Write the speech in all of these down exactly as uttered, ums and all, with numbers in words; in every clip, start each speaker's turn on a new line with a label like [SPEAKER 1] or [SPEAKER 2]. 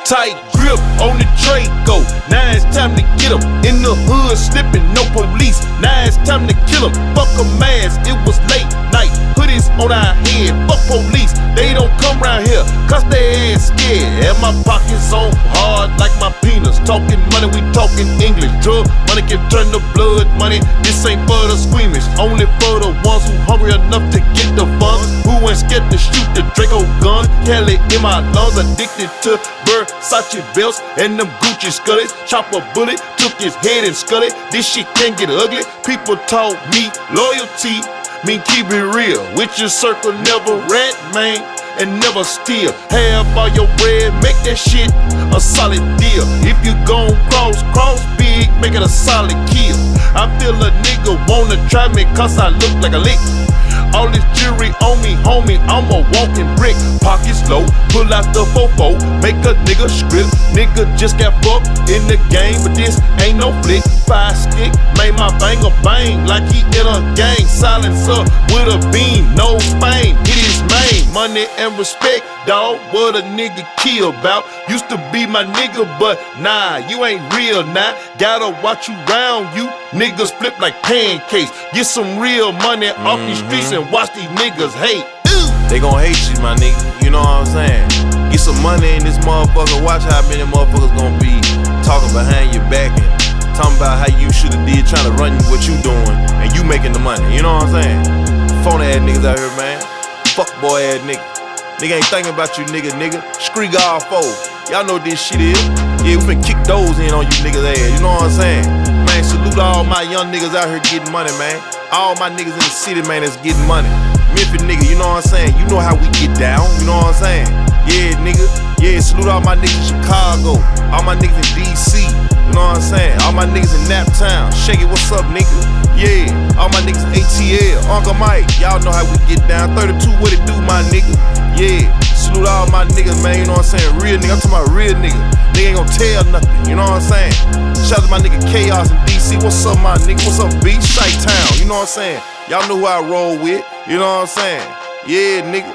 [SPEAKER 1] Tight grip on the Draco. Now it's time to get him. In the hood slipping, no police. Now it's time to kill him. Fuck a mask, it was late night. Hoodies on our head, fuck police. They don't come round here, cause they ass scared. And my pockets on hard like my peanuts. Talking money, we talking English. Drug money can turn to blood money. This ain't for the squeamish, only for the ones who hungry enough to get the funds. Who ain't scared to shoot the Draco guns. Cali in my lungs, addicted to Versace belts and them Gucci scullies. Chop a bullet, took his head and skull it. This shit can't get ugly. People taught me loyalty mean keep it real. With your circle, never rat, man, and never steal. Have all your bread, make that shit a solid deal. If you gon' cross, cross big, make it a solid kill. I feel a nigga wanna try me cause I look like a lick. All this jewelry on me, homie, I'm a walking brick. Pockets low, pull out the fofo, make a nigga script. Nigga just got fucked in the game, but this ain't no flick. Five stick, made my banger bang like he in a gang. Silencer with a beam, no fame, it is main. Money and respect, dawg, what a nigga kill about. Used to be my nigga, but nah, you ain't real now. Gotta watch you round, you niggas flip like pancakes. Get some real money mm-hmm. off these streets and watch these niggas hate. Ooh.
[SPEAKER 2] They gon' hate you, my nigga, you know what I'm saying? Get some money in this motherfucker, watch how many motherfuckers gon' be talking behind your back and talking about how you shoulda did, trying to run what you doing, and you making the money, you know what I'm saying? Phony ass niggas out here, man. Fuck boy ass nigga. Nigga ain't thinking about you, nigga, nigga. Street God foe. Y'all know what this shit is. Yeah, we finna kick those in on you niggas ass, you know what I'm saying? Man, salute all my young niggas out here getting money, man. All my niggas in the city, man, that's getting money. Memphis nigga, you know what I'm saying? You know how we get down, you know what I'm saying? Yeah, nigga. Yeah, salute all my niggas in Chicago. All my niggas in D C, you know what I'm saying? All my niggas in Naptown. Shake it, what's up, nigga? Yeah, all my niggas in A T L. Uncle Mike, y'all know how we get down. thirty-two, what it do, my nigga? Yeah, salute all my niggas, man, you know what I'm saying? Real nigga, I'm talking about real nigga. Nigga ain't gon' tell nothing, you know what I'm saying? Shout out to my nigga Chaos in D C. What's up, my nigga? What's up, B? Chi-Town, you know what I'm saying? Y'all know who I roll with, you know what I'm saying? Yeah, nigga.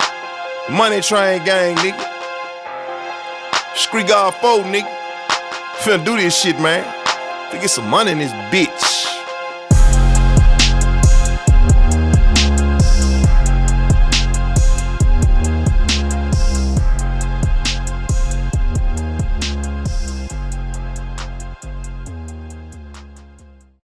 [SPEAKER 2] Money Train Gang, nigga. Street God foe, nigga. Finna do this shit, man. Finna get some money in this bitch.